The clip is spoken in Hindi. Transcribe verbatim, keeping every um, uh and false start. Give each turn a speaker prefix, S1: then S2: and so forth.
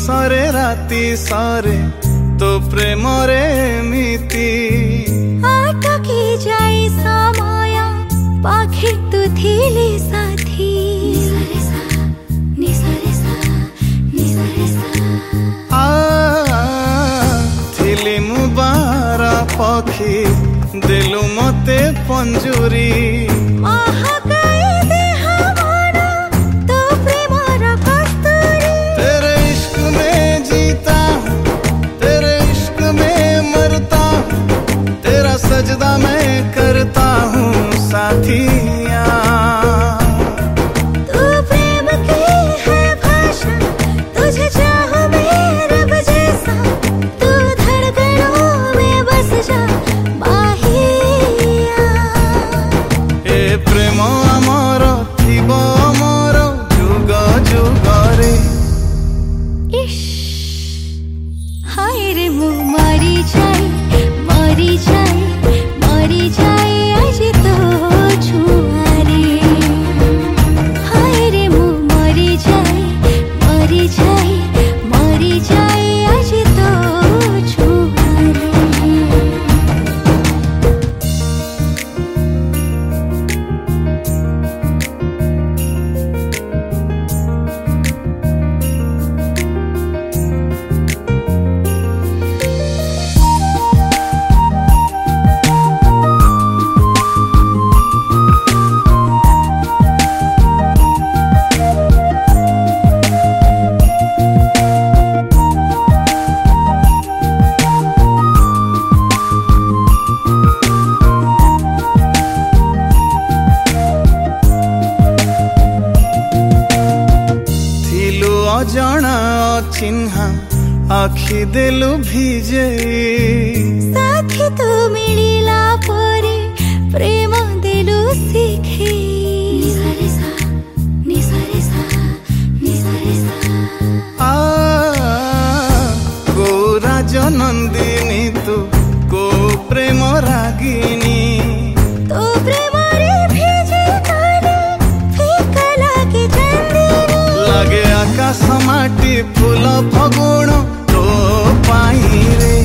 S1: सरे राती सरे तो प्रेम रे मिति
S2: अटकी जाए समय पाखे तू थिली साथी
S1: थिली मु बारा पखी दिलु मते पंजुरी तेरे इश्क में जीता तेरे इश्क में मरता तेरा सजदा मैं करता हूँ साथिया
S2: तू प्रेम की है भाषा तुझे चाहूं मैं रब जैसा तू धड़कनों में बस जा माहिया
S1: ए प्रेम अमर थिब अमर जुग जुगरे
S2: इश हाय रे मु मरी जाए मरी जाए मरी जाए आज तो छुआरे हाय रे मु मरी जाए मरी जाए मरी जाए आज तो छुआरे
S1: अजाना चिन्हा आखि देलु भिजे
S2: साथी तू मिलिला परे प्रेम देलु शिखे
S1: आ गौरा जनंदिनी तू को प्रेम रागिनी
S2: तो प्रेम रे भेजे काले फीका लागे चंदिनी
S1: लागे आकाश माटी फूल फगुण तो पाई रे